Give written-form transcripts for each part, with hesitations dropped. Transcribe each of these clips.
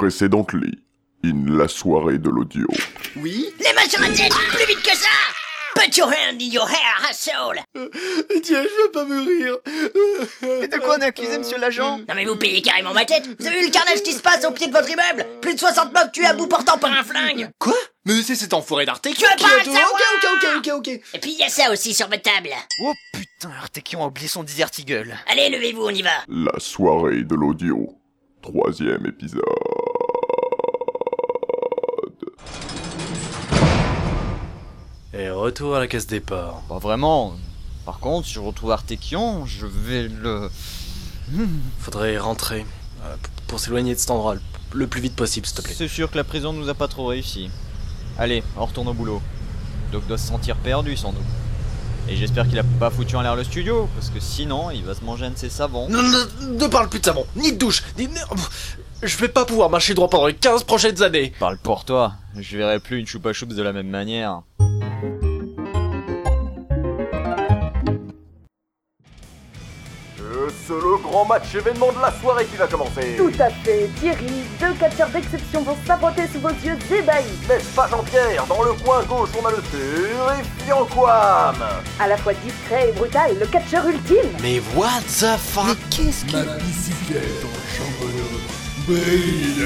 Précédently, in la soirée de l'audio. Oui? Les mains sur la tête, plus vite que ça! Put your hand in your hair, asshole! Tiens, je veux pas mourir. Mais de quoi on a accusé, monsieur l'agent? Non mais vous payez carrément ma tête! Vous avez vu le carnage qui se passe au pied de votre immeuble? Plus de 60 mobs tués à bout portant par un flingue! Quoi? Mais c'est cet enfoiré d'Arte Tu veux pas le savoir? Ok. Et puis il y a ça aussi sur votre table. Oh putain, Artekion a oublié son Desert Eagle. Allez, levez-vous, on y va. La soirée de l'audio. 3e épisode. Et retour à la case départ. Pas vraiment. Par contre, si je retrouve Artekion, je vais le... Faudrait rentrer. Pour s'éloigner de cet endroit le plus vite possible, s'il te plaît. C'est sûr que la prison nous a pas trop réussi. Allez, on retourne au boulot. Doc doit se sentir perdu sans doute. Et j'espère qu'il a pas foutu en l'air le studio, parce que sinon, il va se manger un de ses savons. Ne parle plus de savon, ni de douche, ni de... Je vais pas pouvoir marcher droit pendant les 15 prochaines années. Parle pour toi, je verrai plus une choupa choups de la même manière. C'est le grand match événement de la soirée qui va commencer. Tout à fait, Thierry, deux catcheurs d'exception vont s'affronter sous vos yeux ébahis. N'est-ce pas Jean-Pierre? Dans le coin gauche, on a le terrifiant Quam. À la fois discret et brutal, le catcheur ultime. Mais what the fuck? Mais qu'est-ce que... Ma bicyclette en chambonneau brille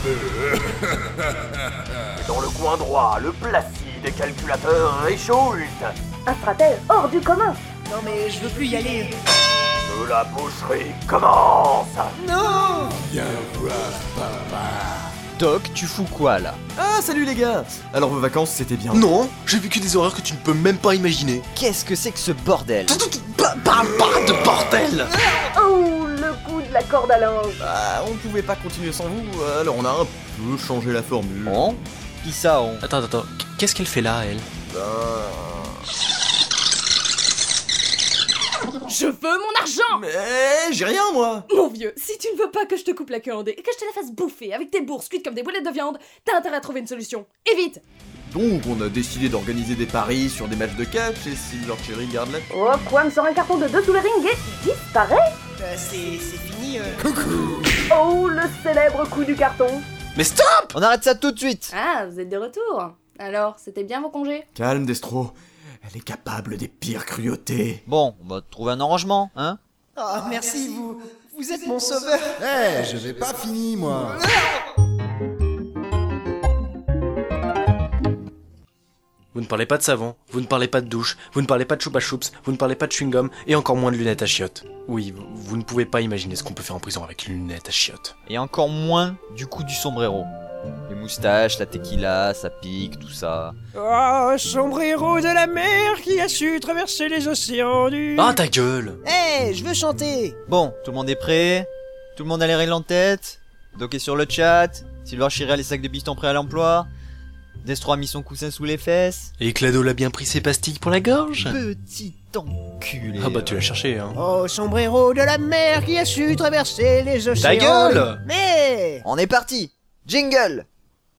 Et dans le coin droit, le placide calculateur Réchault. Un stratège hors du commun. Non mais je veux plus y aller. Que la boucherie commence. Viens voir papa. Doc, tu fous quoi là? Ah, salut les gars. Alors vos vacances, c'était bien? Non, j'ai vécu des horreurs que tu ne peux même pas imaginer. Qu'est-ce que c'est que ce bordel? Parle pas de bordel! Oh, le coup de la corde à linge. Bah, on pouvait pas continuer sans vous, alors on a un peu changé la formule. On? Qui ça, on? Attends, qu'est-ce qu'elle fait là, elle? Je veux mon argent! Mais j'ai rien moi. Mon vieux, si tu ne veux pas que je te coupe la queue en dés et que je te la fasse bouffer avec tes bourses cuites comme des boulettes de viande, t'as intérêt à trouver une solution. Et vite! Donc on a décidé d'organiser des paris sur des matchs de catch et Silver Cherry garde la... Oh, Quam sort un carton de 2 sous le ring et disparaît. C'est fini, Oh, le célèbre coup du carton. Mais stop! On arrête ça tout de suite! Ah, vous êtes de retour. Alors, c'était bien vos congés? Calme Destro, elle est capable des pires cruautés. Bon, on va trouver un arrangement, hein? Ah, merci, vous êtes mon sauveur. Eh, je vais pas fini, moi. Vous ne parlez pas de savon, vous ne parlez pas de douche, vous ne parlez pas de choupa choups, vous ne parlez pas de chewing-gum et encore moins de lunettes à chiottes. Oui, vous ne pouvez pas imaginer ce qu'on peut faire en prison avec une lunette à chiottes. Et encore moins du coup du sombrero. Les moustaches, la tequila, ça pique, tout ça. Oh, sombrero de la mer qui a su traverser les océans du... Ah, ta gueule! Hey, je veux chanter. Bon, tout le monde est prêt? Tout le monde a les règles en tête? Doc est sur le chat? Silver Cherry a les sacs de piston prêts à l'emploi? Destro a mis son coussin sous les fesses? Et Clado l'a bien pris ses pastilles pour la gorge? Petit enculé. Ah bah tu l'as cherché, hein. Oh, sombrero de la mer qui a su traverser les océans... Ta gueule! Mais On est parti! Jingle!